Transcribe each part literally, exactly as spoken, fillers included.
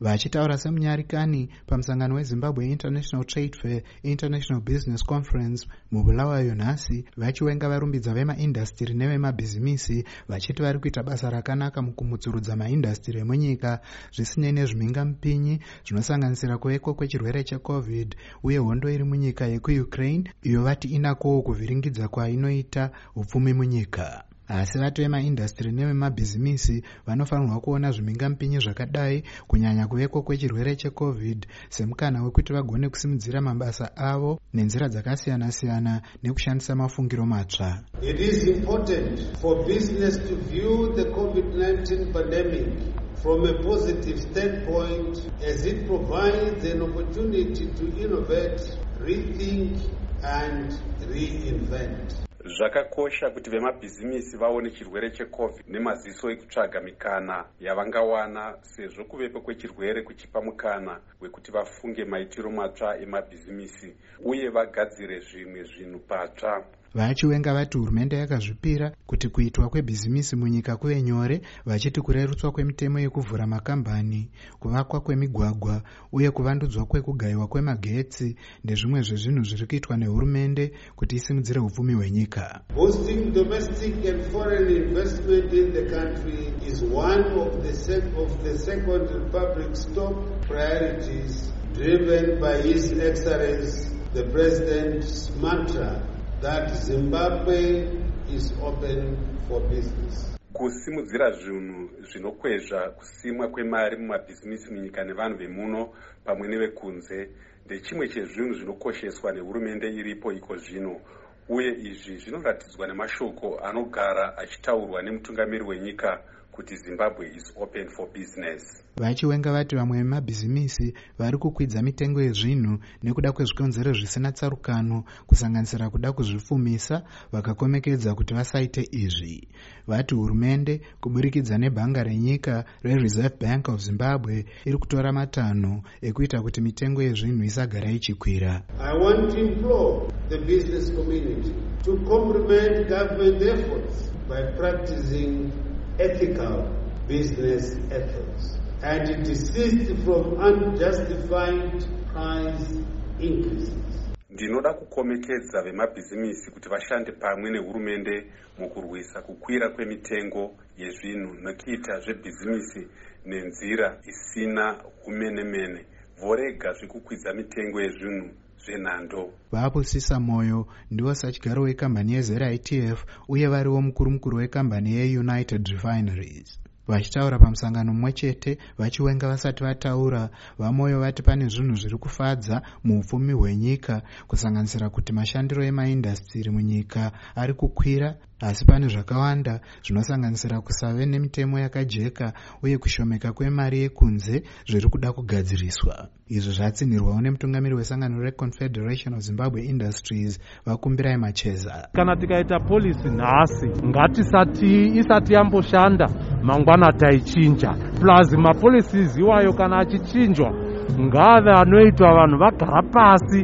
Vachitaura semunyarikani pamusangano weZimbabwe International Trade Fair International Business Conference mubulawayo nhasi, vachiwenga varumbidza vemaindastiri nevemabhizimisi vachiti vari kuita basa rakanaka mukumudzurudza maindastiri emunyika zvisinei nezvimingamupinyi zvinosanganisira kuvekwa kwechirwere checovid uye hondo iri munyika yekuukraine iyo vati inakowo kuvhiringidza kwainoita upfumi munyika. Asi vati vemaindastiri nevemabhizimisi vanofanirwa kuona zvimingamupinyi zvakadai, kunyanya kuvekwa kwechirwere checovid, semukana wekuti vagone kusimudzira mabasa avo nenzira dzakasiyana-siyana nekushandisa mafungiro matsva. It is important for business to view the COVID nineteen pandemic from a positive standpoint, as it provides an opportunity to innovate, rethink and reinvent. Zvakakosha kuti vemabhizimisi vaone chirwere checovid nemaziso ekutsvaga mikana yavangawana, sezvo kuvepo kwechirwere kuchipa mukana wekuti vafunge maitiro matsva emabhizimisi uye vagadzire zvimwe zvinhu patsva. Vachiwenga vati hurumende yakazvipira kuti kuitwa kwebhizimisi munyika kuve nyore, vachiti kurerutswa kwemitemo yekuvhura makambani, kuvakwa kwemigwagwa uye kuvandudzwa kwekugayiwa kwemagetsi ndezvimwe zvezvinhu zviri kuitwa nehurumende kuti isimudzire upfumi hwenyika. Boosting domestic and foreign investment in the country is one of the, sec- of the Second Republic's top priorities, driven by His Excellency the President's mantra that Zimbabwe is open for business. Kusimudzira zvinhu zvinokwezva kusimwa kwemari mumabhizimisi munyika nevanhu vemuno pamwe nevekunze ndechimwe chezvinhu zvinokosheswa nehurumende iripo iko zvino, uye izvi zvinoratidzwa nemashoko anogara achitaurwa nemutungamiri wenyika kuti Zimbabwe is open for business. Vachiwenga vati vamwe vemabhizimisi vari kukwidza mitengo yezvinhu nekuda kwezvikonzero zvisina tsarukano, kusanganisira kuda kuzvifumisa, vakakomekedza kuti vasaite izvi. Vati hurumende kuburikidza nebhanga renyika reReserve Bank of Zimbabwe iri kutora matanho ekuita kuti mitengo yezvinhu isagara ichikwira. I want to implore the business community to complement government efforts by practicing ethical business ethics and desist from unjustified price increases. Ndinoda kukomekedza vemabhizimisi kuti vashande pamwe nehurumende mukurwisa kukwira kwemitengo yezvinhu nokuita zvebhizimisi nenzira isina umenemene. Vorega zvikukwidza mitengo yezvinhu zvenhando. Vaposisa moyo ndiwo sachigaro wekambani yeZera I T F uye variwo mukuru mukuru wekambani yeUnited Refineries. Vachitaura pamusangano mumwe chete, vachiwenga vasati vataura, vamoyo vati pane zvinhu zviri kufadza muupfumi hwenyika, kusanganisira kuti mashandiro emaindastiri munyika ari kukwira, asi pane zvakawanda zvinosanganisira kusave nemitemo yakajeka uye kushomeka kwemari yekunze zviri kuda kugadziriswa. Izvi zvatsinirwawo nemutungamiri wesangano reConfederation of Zimbabwe Industries, Vakumbirai Macheza. Kana tikaita polisi nhasi, ngatisati isati yamboshanda mangwana taichinja. Plus mapolicies iwayo kana achichinjwa ngave anoitwa vanhu vagara pasi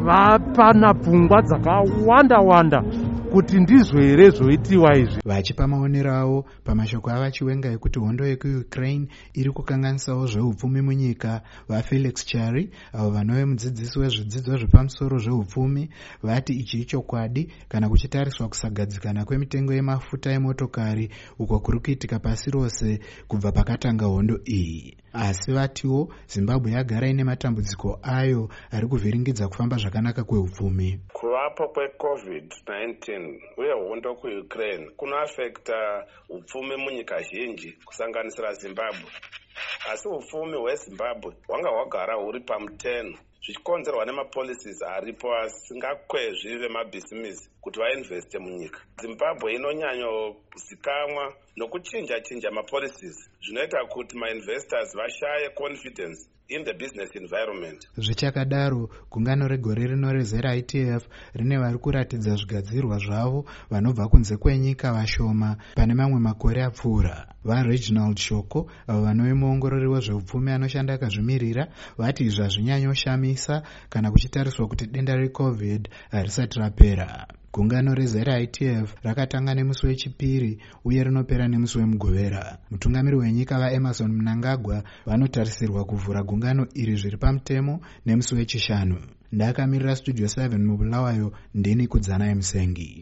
vapana pfungwa dzakawanda wanda kuti ndizvo here zvoitiwa izvi. Vachipa maonero avo pamashoko avachiwenga ekuti hondo yekuukraine iri kukanganisawo zveupfumi munyika, vaFelix Chari avo vanove mudzidzisi wezvidzidzo zvepamusoro zveupfumi vati ichi ichokwadi kana kuchitariswa kusagadzikana kwemitengo yemafuta emotokari uko kuri kuitika pasi rose kubva pakatanga hondo iyi. Asi vatiwo Zimbabwe yagara ine matambudziko ayo ari kuvhiringidza kufamba zvakanaka kweupfumi. Kuvapo kwecovid nineteen uye hondo kuukraine kunoafekta upfumi munyika zhinji kusanganisira Zimbabwe. Asi upfumi hweZimbabwe hwanga hwagara huri pamuteno, zvichikonzerwa nemapolicies aripo asingakwezvi vemabhizimisi kuti vainveste munyika. Zimbabwe inonyanyozikamwa nokuchinja chinja mapolicies zvinoita kuti mainvestors vashaye confidence in the business environment. Zvichakadaro, gungano regore rino reZera I T F rine vari kuratidza zvigadzirwa zvavo vanobva kunze kwenyika vashoma pane mamwe makore apfuura. VaReginald Shoko avo vanove muongorori wezveupfumi anoshanda akazvimirira vati izvi hazvinyanyoshamisa kana kuchitariswa kuti denda reCovid harisati rapera. Gungano rezera I T F rakatanga nemusi wechipiri uye rinopera nemusi wemugovera. Mutungamiri wenyika vaEmerson Mnangagwa vanotarisirwa kuvhura gungano iri zviri pamutemo nemusi wechishanu. Ndakamirira Studio seven mubulawayo, ndini Kudzanai Musengi.